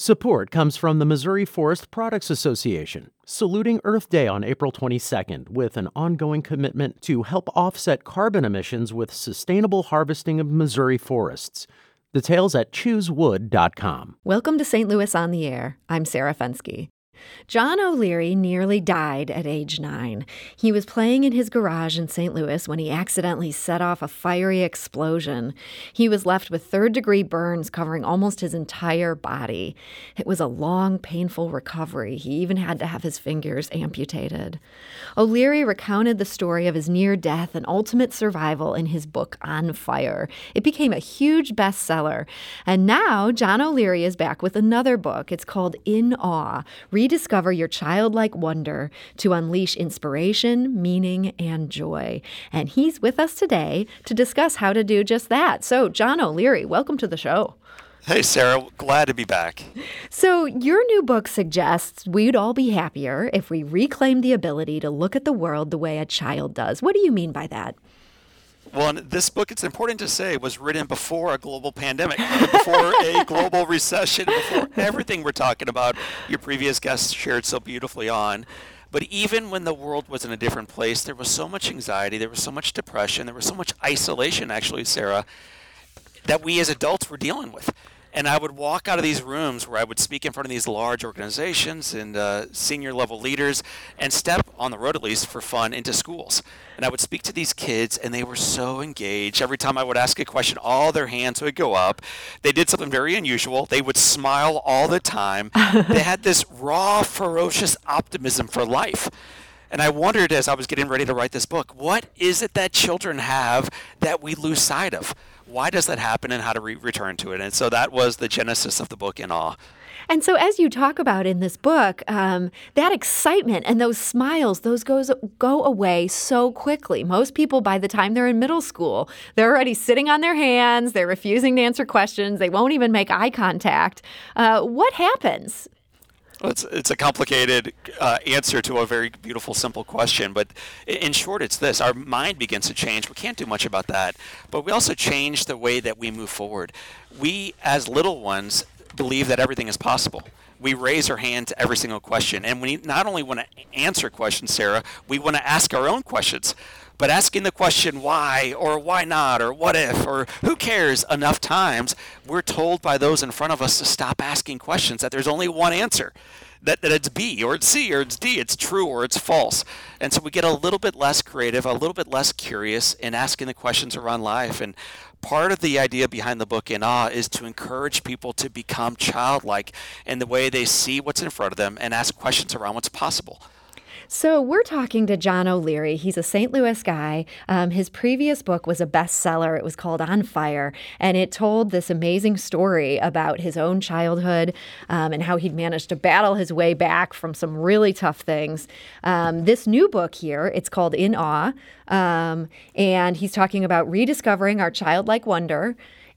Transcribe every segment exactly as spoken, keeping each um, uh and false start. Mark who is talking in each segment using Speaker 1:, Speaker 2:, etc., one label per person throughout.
Speaker 1: Support comes from the Missouri Forest Products Association, saluting Earth Day on April twenty-second with an ongoing commitment to help offset carbon emissions with sustainable harvesting of Missouri forests. Details at choose wood dot com.
Speaker 2: Welcome to Saint Louis on the Air. I'm Sarah Fenske. John O'Leary nearly died at age nine. He was playing in his garage in Saint Louis when he accidentally set off a fiery explosion. He was left with third-degree burns covering almost his entire body. It was a long, painful recovery. He even had to have his fingers amputated. O'Leary recounted the story of his near death and ultimate survival in his book, On Fire. It became a huge bestseller. And now John O'Leary is back with another book. It's called In Awe, Rediscover Your Childlike Wonder to Unleash Inspiration, Meaning, and Joy. And he's with us today to discuss how to do just that. So, John O'Leary, welcome to the show.
Speaker 3: Hey, Sarah. Glad to be back.
Speaker 2: So, your new book suggests we'd all be happier if we reclaim the ability to look at the world the way a child does. What do you mean by that?
Speaker 3: Well, this book, it's important to say, was written before a global pandemic, before a global recession, before everything we're talking about your previous guests shared so beautifully on. But even when the world was in a different place, there was so much anxiety, there was so much depression, there was so much isolation, actually, Sarah, that we as adults were dealing with. And I would walk out of these rooms where I would speak in front of these large organizations and uh, senior level leaders and step, on the road at least, for fun into schools. And I would speak to these kids and they were so engaged. Every time I would ask a question, all their hands would go up. They did something very unusual. They would smile all the time. They had this raw, ferocious optimism for life. And I wondered as I was getting ready to write this book, what is it that children have that we lose sight of? Why does that happen and how to re- return to it? And so that was the genesis of the book, In Awe.
Speaker 2: And so as you talk about in this book, um, that excitement and those smiles, those goes go away so quickly. Most people, by the time they're in middle school, they're already sitting on their hands. They're refusing to answer questions. They won't even make eye contact. Uh, what happens?
Speaker 3: Well, it's, it's a complicated uh, answer to a very beautiful, simple question. But in short, it's this. Our mind begins to change. We can't do much about that. But we also change the way that we move forward. We, as little ones, believe that everything is possible. We raise our hand to every single question. And we not only want to answer questions, Sarah, we want to ask our own questions. But asking the question why or why not or what if or who cares enough times, we're told by those in front of us to stop asking questions, that there's only one answer, that, that it's B or it's C or it's D, it's true or it's false. And so we get a little bit less creative, a little bit less curious in asking the questions around life. And part of the idea behind the book In Awe is to encourage people to become childlike in the way they see what's in front of them and ask questions around what's possible.
Speaker 2: So we're talking to John O'Leary. He's a Saint Louis guy. Um, his previous book was a bestseller. It was called On Fire, and it told this amazing story about his own childhood um, and how he'd managed to battle his way back from some really tough things. Um, this new book here, it's called In Awe, um, and he's talking about rediscovering our childlike wonder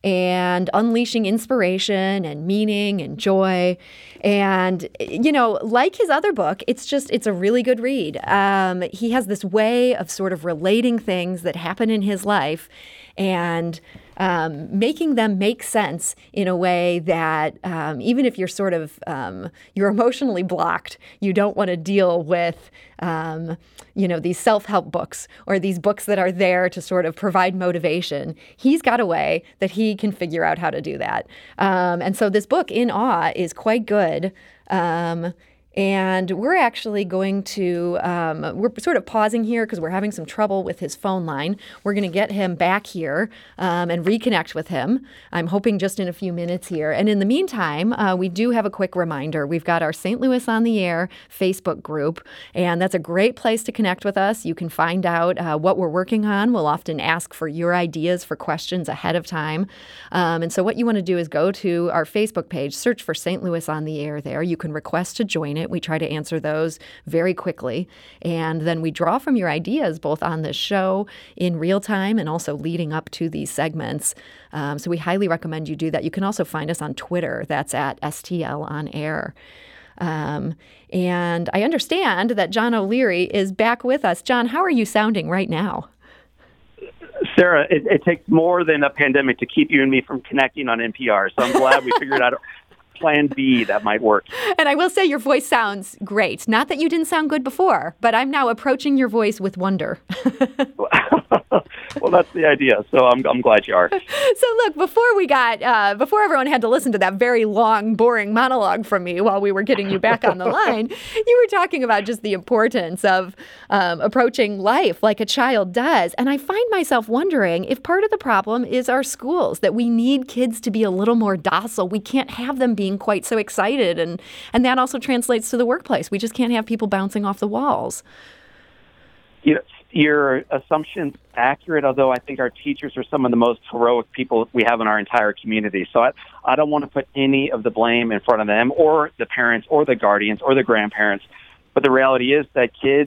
Speaker 2: and unleashing inspiration and meaning and joy. And, you know, like his other book, it's just, it's a really good read. Um, he has this way of sort of relating things that happen in his life and um, making them make sense in a way that um, even if you're sort of, um, you're emotionally blocked, you don't want to deal with, um, you know, these self-help books or these books that are there to sort of provide motivation. He's got a way that he can figure out how to do that. Um, and so this book, In Awe, is quite good. Um, And we're actually going to, um, we're sort of pausing here because we're having some trouble with his phone line. We're going to get him back here um, and reconnect with him. I'm hoping just in a few minutes here. And in the meantime, uh, we do have a quick reminder. We've got our Saint Louis on the Air Facebook group, and that's a great place to connect with us. You can find out uh, what we're working on. We'll often ask for your ideas for questions ahead of time. Um, and so what you want to do is go to our Facebook page, search for Saint Louis on the Air there. You can request to join it. We try to answer those very quickly. And then we draw from your ideas both on this show in real time and also leading up to these segments. Um, so we highly recommend you do that. You can also find us on Twitter. That's at S T L on air. Um, and I understand that John O'Leary is back with us. John, how are you sounding right now?
Speaker 4: Sarah, it, it takes more than a pandemic to keep you and me from connecting on N P R. So I'm glad we figured out plan B that might work.
Speaker 2: And I will say your voice sounds great. Not that you didn't sound good before, but I'm now approaching your voice with wonder.
Speaker 4: Well, that's the idea. So I'm I'm glad you are.
Speaker 2: So look, before we got, uh, before everyone had to listen to that very long, boring monologue from me while we were getting you back on the line, you were talking about just the importance of um, approaching life like a child does. And I find myself wondering if part of the problem is our schools, that we need kids to be a little more docile. We can't have them being quite so excited. And, and that also translates to the workplace. We just can't have people bouncing off the walls.
Speaker 4: You know, your assumption's accurate, although I think our teachers are some of the most heroic people we have in our entire community. So I, I don't want to put any of the blame in front of them or the parents or the guardians or the grandparents. But the reality is that kids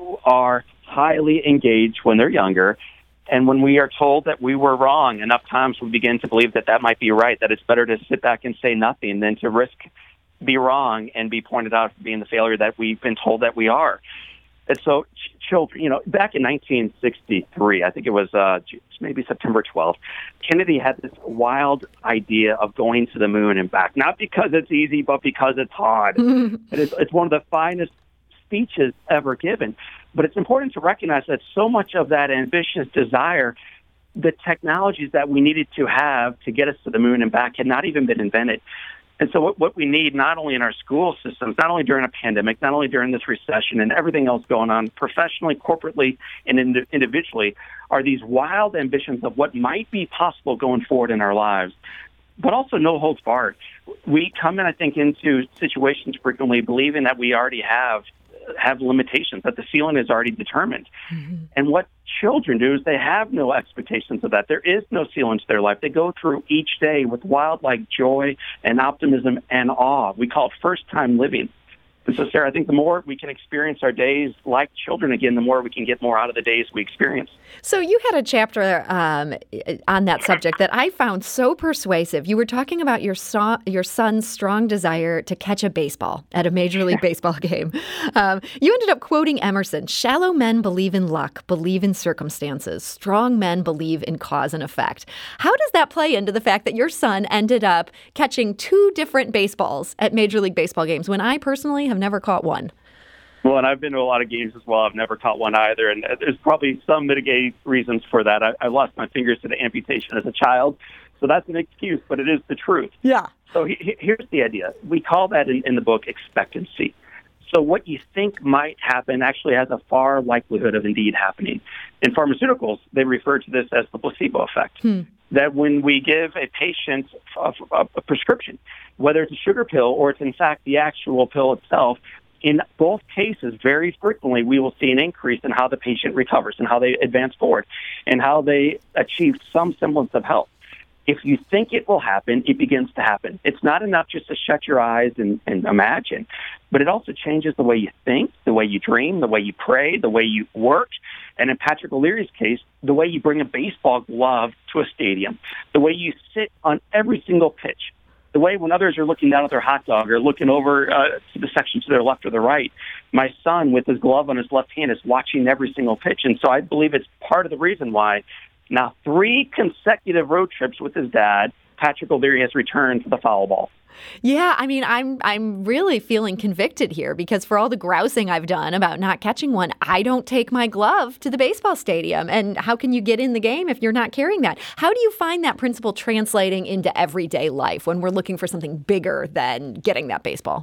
Speaker 4: are highly engaged when they're younger. And when we are told that we were wrong, enough times we begin to believe that that might be right, that it's better to sit back and say nothing than to risk be wrong and be pointed out for being the failure that we've been told that we are. And so ch- children, you know, back in nineteen sixty-three, I think it was uh, maybe September twelfth, Kennedy had this wild idea of going to the moon and back, not because it's easy, but because it's hard. And it's, it's one of the finest speeches ever given. But it's important to recognize that so much of that ambitious desire, the technologies that we needed to have to get us to the moon and back had not even been invented. And so what, what we need, not only in our school systems, not only during a pandemic, not only during this recession and everything else going on professionally, corporately, and ind- individually, are these wild ambitions of what might be possible going forward in our lives, but also no holds barred. We come in, I think, into situations frequently believing that we already have have limitations, that the ceiling is already determined. Mm-hmm. And what children do is they have no expectations of that. There is no ceiling to their life. They go through each day with wildlike joy and optimism and awe. We call it first-time living. And so, Sarah, I think the more we can experience our days like children again, the more we can get more out of the days we experience.
Speaker 2: So you had a chapter um, on that subject that I found so persuasive. You were talking about your so- your son's strong desire to catch a baseball at a Major League Baseball game. Um, you ended up quoting Emerson: "Shallow men believe in luck, believe in circumstances. Strong men believe in cause and effect." How does that play into the fact that your son ended up catching two different baseballs at Major League Baseball games when I personally have never caught one?
Speaker 4: Well, and I've been to a lot of games as well. I've never caught one either, and there's probably some mitigating reasons for that. I, I lost my fingers to the amputation as a child, so that's an excuse, but it is the truth.
Speaker 2: Yeah.
Speaker 4: So he, here's the idea. We call that in, in the book expectancy. So what you think might happen actually has a far likelihood of indeed happening. In pharmaceuticals, they refer to this as the placebo effect. Hmm. That when we give a patient a, a, a prescription, whether it's a sugar pill or it's in fact the actual pill itself, in both cases, very frequently, we will see an increase in how the patient recovers and how they advance forward and how they achieve some semblance of health. If you think it will happen, it begins to happen. It's not enough just to shut your eyes and, and imagine, but it also changes the way you think, the way you dream, the way you pray, the way you work, and in Patrick O'Leary's case, the way you bring a baseball glove to a stadium, the way you sit on every single pitch, the way when others are looking down at their hot dog or looking over uh, to the section to their left or the right, my son with his glove on his left hand is watching every single pitch. And so I believe it's part of the reason why now three consecutive road trips with his dad, Patrick O'Leary has returned for the foul ball.
Speaker 2: Yeah, I mean, I'm I'm really feeling convicted here because for all the grousing I've done about not catching one, I don't take my glove to the baseball stadium. And how can you get in the game if you're not carrying that? How do you find that principle translating into everyday life when we're looking for something bigger than getting that baseball?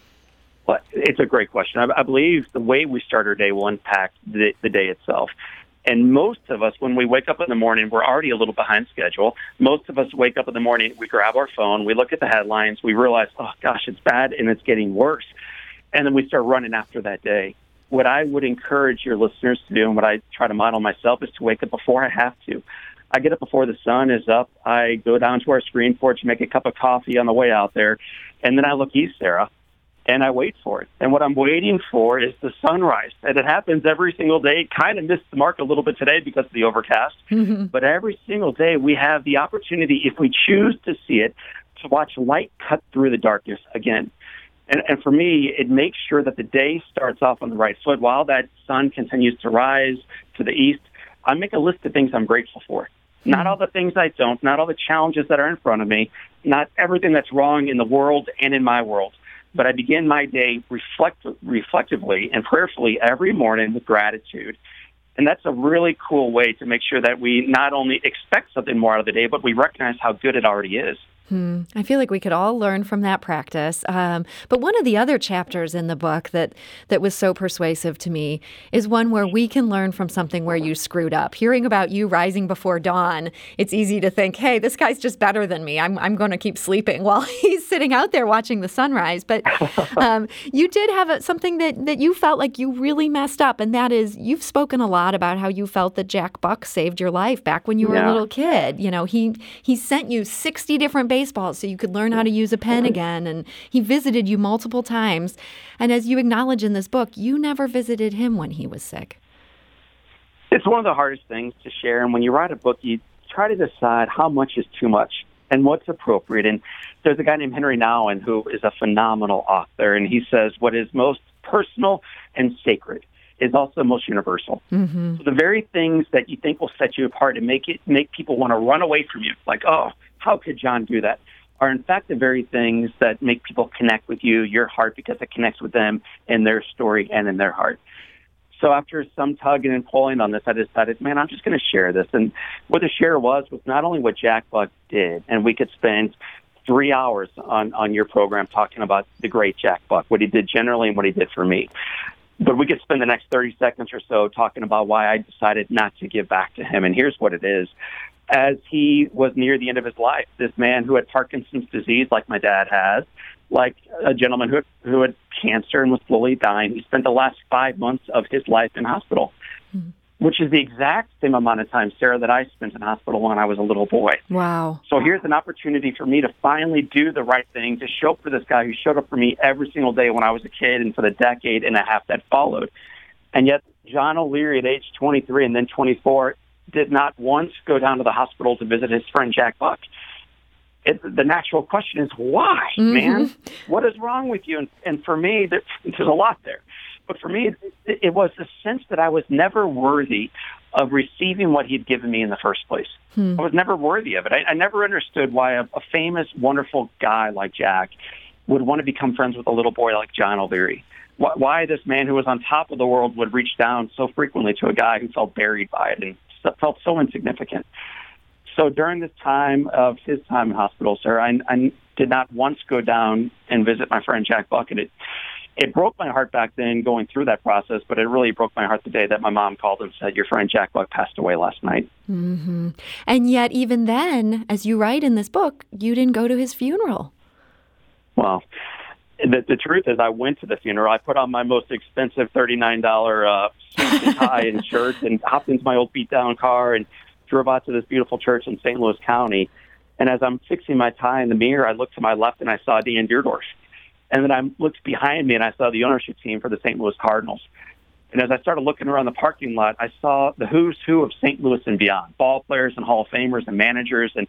Speaker 4: Well, it's a great question. I, I believe the way we start our day will impact the, the day itself. And most of us, when we wake up in the morning, we're already a little behind schedule. Most of us wake up in the morning, we grab our phone, we look at the headlines, we realize, oh, gosh, it's bad and it's getting worse. And then we start running after that day. What I would encourage your listeners to do and what I try to model myself is to wake up before I have to. I get up before the sun is up. I go down to our screen porch, make a cup of coffee on the way out there, and then I look east, Sarah. And I wait for it. And what I'm waiting for is the sunrise. And it happens every single day. Kind of missed the mark a little bit today because of the overcast. Mm-hmm. But every single day we have the opportunity, if we choose to see it, to watch light cut through the darkness again. And, and for me, it makes sure that the day starts off on the right foot. While that sun continues to rise to the east, I make a list of things I'm grateful for. Not all the things I don't, not all the challenges that are in front of me, not everything that's wrong in the world and in my world. But I begin my day reflect, reflectively and prayerfully every morning with gratitude. And that's a really cool way to make sure that we not only expect something more out of the day, but we recognize how good it already is.
Speaker 2: Hmm. I feel like we could all learn from that practice. Um, but one of the other chapters in the book that, that was so persuasive to me is one where we can learn from something where you screwed up. Hearing about you rising before dawn, it's easy to think, hey, this guy's just better than me. I'm, I'm going to keep sleeping while he's sitting out there watching the sunrise. But um, you did have a, something that, that you felt like you really messed up, and that is you've spoken a lot about how you felt that Jack Buck saved your life back when you were
Speaker 4: Yeah.
Speaker 2: a little kid. You know, he, he sent you sixty different baseballs so you could learn how to use a pen again. And he visited you multiple times. And as you acknowledge in this book, you never visited him when he was sick.
Speaker 4: It's one of the hardest things to share. And when you write a book, you try to decide how much is too much and what's appropriate. And there's a guy named Henry Nouwen who is a phenomenal author. And he says what is most personal and sacred is also most universal.
Speaker 2: Mm-hmm.
Speaker 4: So the very things that you think will set you apart and make it make people want to run away from you, like, oh, how could John do that, are in fact the very things that make people connect with you, your heart, because it connects with them in their story and in their heart. So after some tugging and pulling on this, I decided, man, I'm just going to share this. And what the share was was not only what Jack Buck did, and we could spend three hours on, on your program talking about the great Jack Buck, what he did generally and what he did for me. But we could spend the next thirty seconds or so talking about why I decided not to give back to him. And here's what it is. As he was near the end of his life, this man who had Parkinson's disease, like my dad has, like a gentleman who, who had cancer and was slowly dying, he spent the last five months of his life in hospital, mm-hmm. which is the exact same amount of time, Sarah, that I spent in hospital when I was a little boy.
Speaker 2: Wow.
Speaker 4: So here's an opportunity for me to finally do the right thing, to show up for this guy who showed up for me every single day when I was a kid and for the decade and a half that followed. And yet John O'Leary at age twenty-three and then twenty-four did not once go down to the hospital to visit his friend Jack Buck. It, the natural question is, why, mm-hmm. man? What is wrong with you? And, and for me, there, there's a lot there. But for me, it, it was the sense that I was never worthy of receiving what he'd given me in the first place. Hmm. I was never worthy of it. I, I never understood why a, a famous, wonderful guy like Jack would want to become friends with a little boy like John O'Leary. Why, why this man who was on top of the world would reach down so frequently to a guy who felt buried by it and felt so insignificant. So during this time of his time in hospital, sir, I, I did not once go down and visit my friend Jack Buck. And it, it broke my heart back then going through that process, but it really broke my heart the day that my mom called and said, your friend Jack Buck passed away last night.
Speaker 2: Mm-hmm. And yet even then, as you write in this book, you didn't go to his funeral.
Speaker 4: Well, the, the truth is I went to the funeral. I put on my most expensive thirty-nine dollars uh, suit and tie and shirt and hopped into my old beat-down car and drove out to this beautiful church in Saint Louis County. And as I'm fixing my tie in the mirror, I looked to my left and I saw Dan Deerdorf. And then I looked behind me and I saw the ownership team for the Saint Louis Cardinals. And as I started looking around the parking lot, I saw the who's who of Saint Louis and beyond, ball players and Hall of Famers and managers. And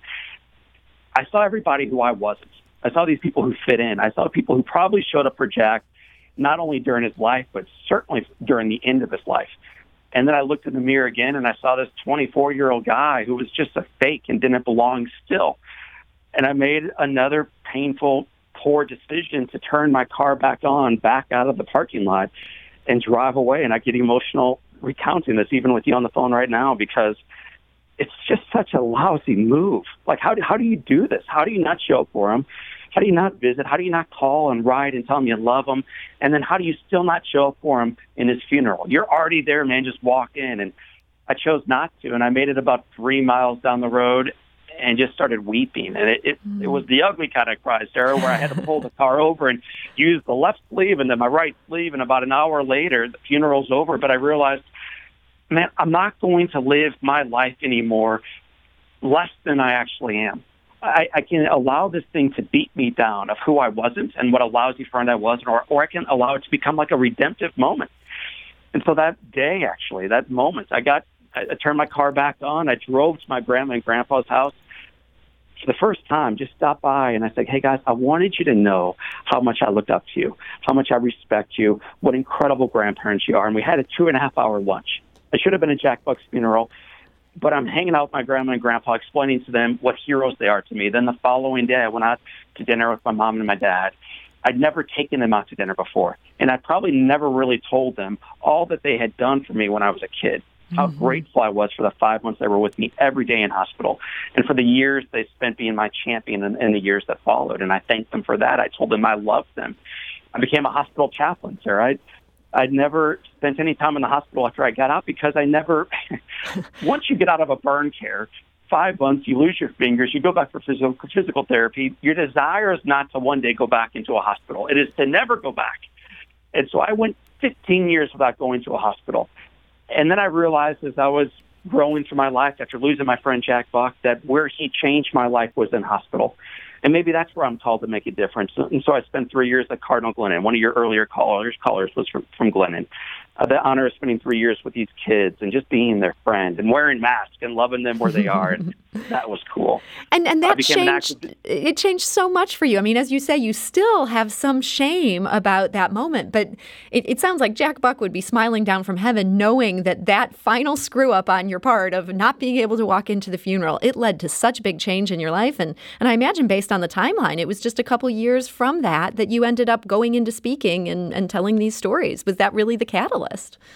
Speaker 4: I saw everybody who I wasn't. I saw these people who fit in. I saw people who probably showed up for Jack, not only during his life, but certainly during the end of his life. And then I looked in the mirror again, and I saw this twenty-four-year-old guy who was just a fake and didn't belong still. And I made another painful, poor decision to turn my car back on, back out of the parking lot, and drive away. And I get emotional recounting this, even with you on the phone right now, because it's just such a lousy move. Like, how do, how do you do this? How do you not show up for him? How do you not visit? How do you not call and write and tell him you love him? And then how do you still not show up for him in his funeral? You're already there, man. Just walk in. And I chose not to. And I made it about three miles down the road and just started weeping. And it, it, mm. it was the ugly kind of cry, Sarah, where I had to pull the car over and use the left sleeve and then my right sleeve. And about an hour later, the funeral's over. But I realized, man, I'm not going to live my life anymore less than I actually am. I, I can allow this thing to beat me down of who I wasn't and what a lousy friend I was, or, or I can allow it to become like a redemptive moment. And so that day, actually, that moment, I got, I, I turned my car back on. I drove to my grandma and grandpa's house for the first time, just stopped by, and I said, hey, guys, I wanted you to know how much I looked up to you, how much I respect you, what incredible grandparents you are. And we had a two and a half hour lunch. I should have been at Jack Buck's funeral. but I'm hanging out with my grandma and grandpa, explaining to them what heroes they are to me. Then the following day, I went out to dinner with my mom and my dad. I'd never taken them out to dinner before, and I probably never really told them all that they had done for me when I was a kid, how mm-hmm. grateful I was for the five months they were with me every day in hospital, and for the years they spent being my champion in, in the years that followed, and I thanked them for that. I told them I loved them. I became a hospital chaplain, sir. I I'd never spent any time in the hospital after I got out because I never, once you get out of a burn care, five months, you lose your fingers, you go back for physical, physical therapy. Your desire is not to one day go back into a hospital. It is to never go back. And so I went fifteen years without going to a hospital. And then I realized as I was growing through my life after losing my friend Jack Buck that where he changed my life was in hospital. And maybe that's where I'm called to make a difference. And so I spent three years at Cardinal Glennon. One of your earlier callers callers was from, from Glennon. Uh, the honor of spending three years with these kids and just being their friend and wearing masks and loving them where they are. And that was cool.
Speaker 2: And and that changed, an it changed so much for you. I mean, as you say, you still have some shame about that moment. But it, it sounds like Jack Buck would be smiling down from heaven knowing that that final screw up on your part of not being able to walk into the funeral, it led to such big change in your life. And, and I imagine based on the timeline, it was just a couple years from that that you ended up going into speaking and, and telling these stories. Was that really the catalyst?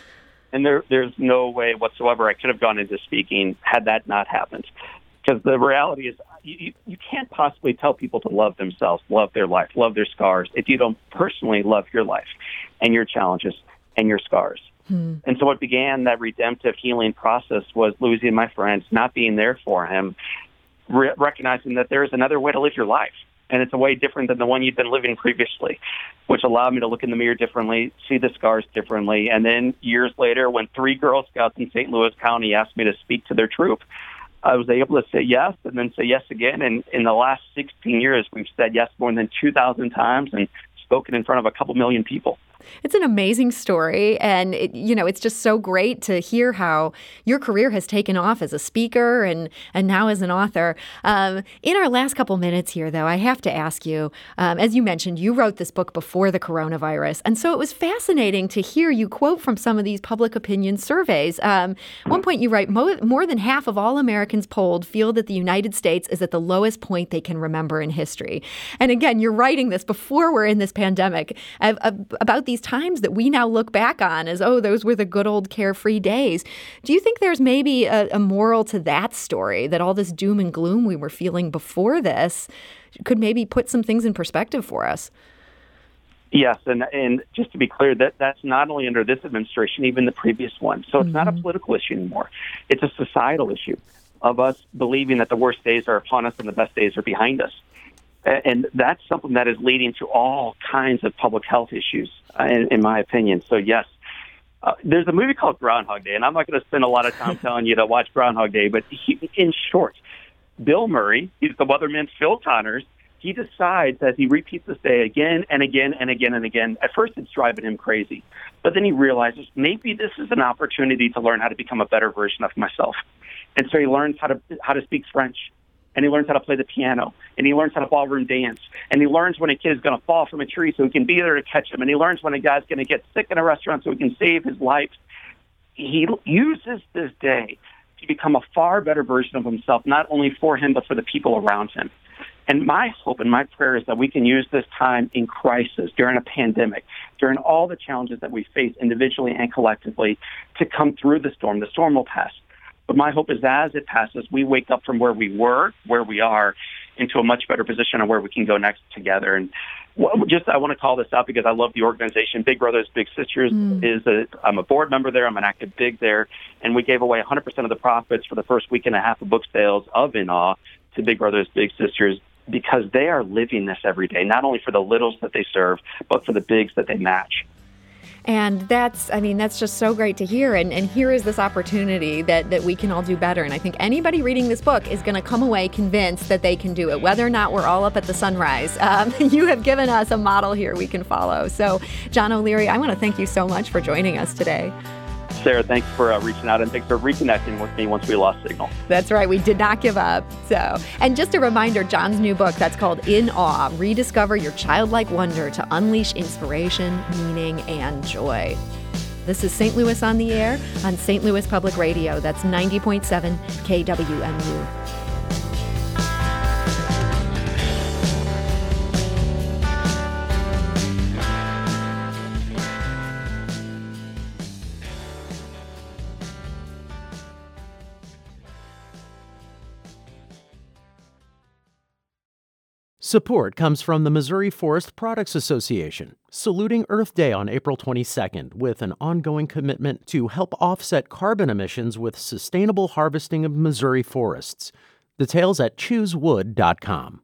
Speaker 4: And there, there's no way whatsoever I could have gone into speaking had that not happened. Because the reality is you, you can't possibly tell people to love themselves, love their life, love their scars, if you don't personally love your life and your challenges and your scars. Hmm. And so what began that redemptive healing process was losing my friends, not being there for him, re- recognizing that there is another way to live your life. And it's a way different than the one you've been living previously, which allowed me to look in the mirror differently, see the scars differently. And then years later, when three Girl Scouts in Saint Louis County asked me to speak to their troop, I was able to say yes and then say yes again. And in the last sixteen years, we've said yes more than two thousand times and spoken in front of a couple million people.
Speaker 2: It's an amazing story, and it, you know, it's just so great to hear how your career has taken off as a speaker and, and now as an author. Um, in our last couple minutes here, though, I have to ask you, um, as you mentioned, you wrote this book before the coronavirus, and so it was fascinating to hear you quote from some of these public opinion surveys. Um, at one point you write, more than half of all Americans polled feel that the United States is at the lowest point they can remember in history. And again, you're writing this before we're in this pandemic, about these times that we now look back on as, oh, those were the good old carefree days. Do you think there's maybe a, a moral to that story, that all this doom and gloom we were feeling before this could maybe put some things in perspective for us?
Speaker 4: Yes, and and just to be clear, that that's not only under this administration, even the previous one. So it's mm-hmm. not a political issue anymore. It's a societal issue of us believing that the worst days are upon us and the best days are behind us. And that's something that is leading to all kinds of public health issues, uh, in, in my opinion. So, yes, uh, there's a movie called Groundhog Day, and I'm not going to spend a lot of time telling you to watch Groundhog Day, but he, in short, Bill Murray, he's the weatherman Phil Connors, he decides as he repeats this day again and again and again and again. At first, it's driving him crazy, but then he realizes maybe this is an opportunity to learn how to become a better version of myself. And so he learns how to how to speak French. And he learns how to play the piano, and he learns how to ballroom dance, and he learns when a kid is going to fall from a tree so he can be there to catch him, and he learns when a guy's going to get sick in a restaurant so he can save his life. He uses this day to become a far better version of himself, not only for him, but for the people around him. And my hope and my prayer is that we can use this time in crisis, during a pandemic, during all the challenges that we face individually and collectively, to come through the storm. The storm will pass. But my hope is as it passes, we wake up from where we were, where we are, into a much better position on where we can go next together. And just I want to call this out because I love the organization. Big Brothers Big Sisters mm. is a, I'm a board member there. I'm an active big there. And we gave away one hundred percent of the profits for the first week and a half of book sales of In Awe to Big Brothers Big Sisters because they are living this every day, not only for the littles that they serve, but for the bigs that they match.
Speaker 2: And that's, I mean, that's just so great to hear. And, and here is this opportunity that, that we can all do better. And I think anybody reading this book is going to come away convinced that they can do it, whether or not we're all up at the sunrise. Um, you have given us a model here we can follow. So, John O'Leary, I want to thank you so much for joining us today.
Speaker 4: Sarah, thanks for uh, reaching out, and thanks for reconnecting with me once we lost signal.
Speaker 2: That's right. We did not give up. So, and just a reminder, John's new book, that's called In Awe, Rediscover Your Childlike Wonder to Unleash Inspiration, Meaning, and Joy. This is Saint Louis on the Air on Saint Louis Public Radio. That's ninety point seven K W M U.
Speaker 1: Support comes from the Missouri Forest Products Association, saluting Earth Day on April twenty-second with an ongoing commitment to help offset carbon emissions with sustainable harvesting of Missouri forests. Details at choose wood dot com.